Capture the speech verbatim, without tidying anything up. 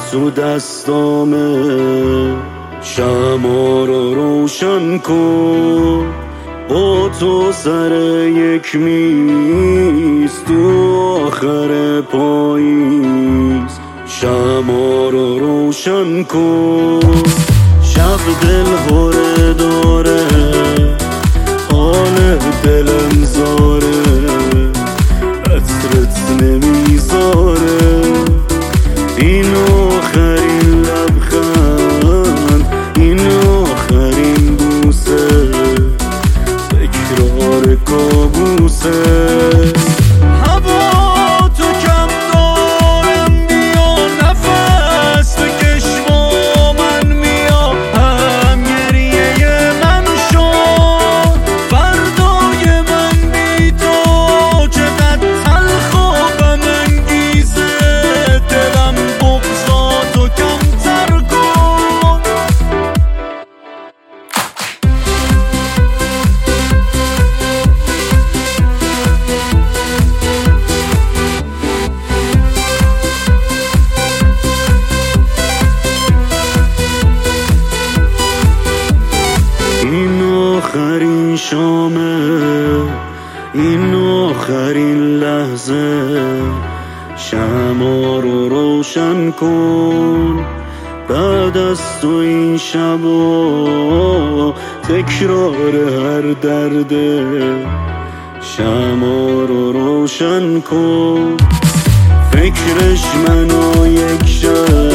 تو دستامه، شمع رو روشن کن با تو سر یک میز تو آخر پاییز. شمع رو روشن کن، شب دل هره داره، حال دلم زاره، عطرت نمیذاره. این آخرین لبخند، این آخرین بوسه، تکرار کابوسه. آخرین شامه، این آخرین لحظه، شمع رو روشن کن بعد از تو این شبا، تکرار هر درده. شمع رو روشن کن، فکرش منو یک شب